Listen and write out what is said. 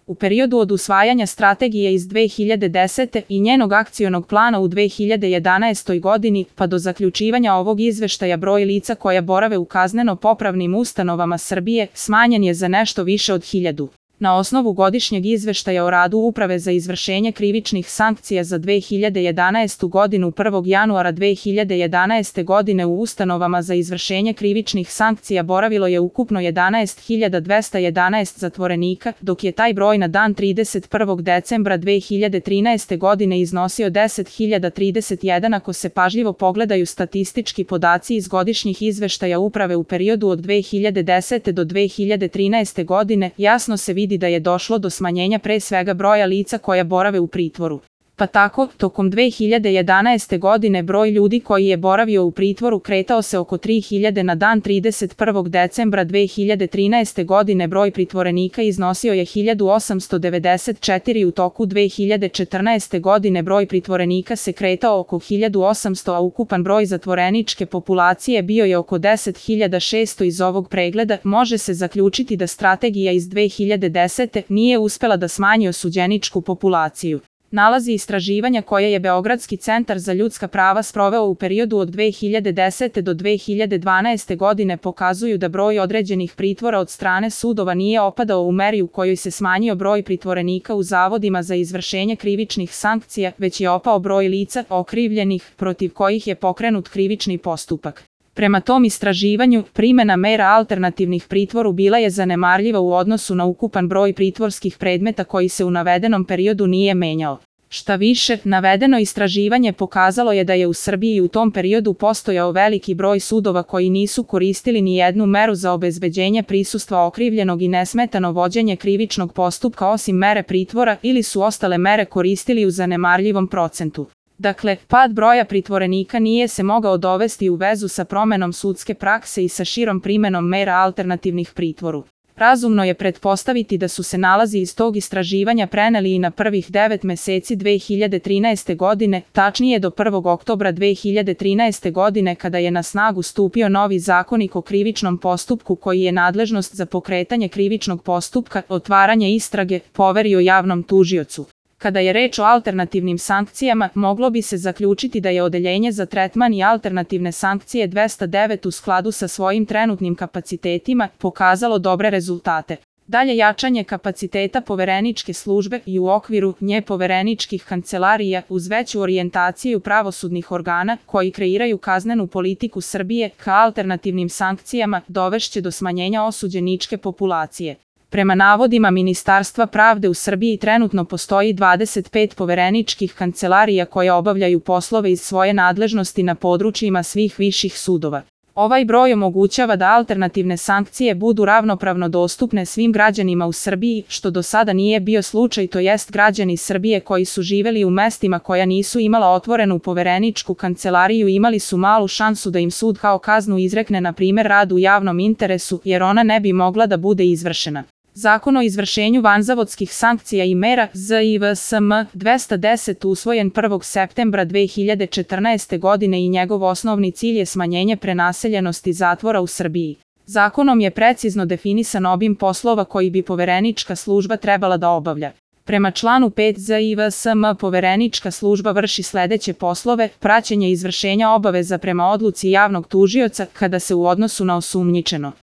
U periodu od usvajanja strategije iz 2010. i njenog akcionog plana u 2011. godini, pa do zaključivanja ovog izveštaja, broj lica koja borave u kazneno-popravnim ustanovama Srbije smanjen je za nešto više od 1000. Na osnovu godišnjeg izveštaja o radu Uprave za izvršenje krivičnih sankcija za 2011. godinu 1. januara 2011. godine u ustanovama za izvršenje krivičnih sankcija boravilo je ukupno 11.211 zatvorenika, dok je taj broj na dan 31. decembra 2013. godine iznosio 10.031 ako se pažljivo pogledaju statistički podaci iz godišnjih izveštaja Uprave u periodu od 2010. do 2013. godine, jasno se vidi da je došlo do smanjenja pre svega broja lica koja borave u pritvoru. Pa tako, tokom 2011. godine broj ljudi koji je boravio u pritvoru kretao se oko 3000 na dan 31. decembra 2013. godine broj pritvorenika iznosio je 1894 u toku 2014. godine broj pritvorenika se kretao oko 1800, a ukupan broj zatvoreničke populacije bio je oko 10.600. Iz ovog pregleda može se zaključiti da strategija iz 2010. nije uspela da smanji osuđeničku populaciju. Nalazi istraživanja koje je Beogradski centar za ljudska prava sproveo u periodu od 2010. do 2012. godine pokazuju da broj određenih pritvora od strane sudova nije opadao u meri u kojoj se smanjio broj pritvorenika u zavodima za izvršenje krivičnih sankcija, već je opao broj lica okrivljenih protiv kojih je pokrenut krivični postupak. Prema tom istraživanju, primena mera alternativnih pritvoru bila je zanemarljiva u odnosu na ukupan broj pritvorskih predmeta koji se u navedenom periodu nije menjao. Šta više, navedeno istraživanje pokazalo je da je u Srbiji u tom periodu postojao veliki broj sudova koji nisu koristili ni jednu meru za obezbeđenje prisustva okrivljenog i nesmetano vođenje krivičnog postupka osim mere pritvora ili su ostale mere koristili u zanemarljivom procentu. Dakle, pad broja pritvorenika nije se mogao dovesti u vezu sa promenom sudske prakse i sa širom primenom mera alternativnih pritvoru. Razumno je pretpostaviti da su se nalazi iz tog istraživanja preneli i na prvih 9 meseci 2013. godine, tačnije do 1. oktobra 2013. godine kada je na snagu stupio novi zakonik o krivičnom postupku koji je nadležnost za pokretanje krivičnog postupka, otvaranje istrage, poverio javnom tužiocu. Kada je reč o alternativnim sankcijama, moglo bi se zaključiti da je Odeljenje za tretman i alternativne sankcije 209 u skladu sa svojim trenutnim kapacitetima pokazalo dobre rezultate. Dalje jačanje kapaciteta povereničke službe i u okviru nje povereničkih kancelarija uz veću orijentaciju pravosudnih organa koji kreiraju kaznenu politiku Srbije ka alternativnim sankcijama dovešće do smanjenja osuđeničke populacije. Prema navodima Ministarstva pravde u Srbiji trenutno postoji 25 povereničkih kancelarija koje obavljaju poslove iz svoje nadležnosti na područjima svih viših sudova. Ovaj broj omogućava da alternativne sankcije budu ravnopravno dostupne svim građanima u Srbiji, što do sada nije bio slučaj, to jest građani Srbije koji su živeli u mestima koja nisu imala otvorenu povereničku kancelariju imali su malu šansu da im sud kao kaznu izrekne na primjer rad u javnom interesu, jer ona ne bi mogla da bude izvršena. Zakon o izvršenju vanzavodskih sankcija i mera ZIVSM 210 usvojen 1. septembra 2014. godine i njegov osnovni cilj je smanjenje prenaseljenosti zatvora u Srbiji. Zakonom je precizno definisan obim poslova koji bi poverenička služba trebala da obavlja. Prema članu 5 ZIVSM poverenička služba vrši sledeće poslove: praćenje izvršenja obaveza prema odluci javnog tužioca kada se u odnosu na osumnjičeno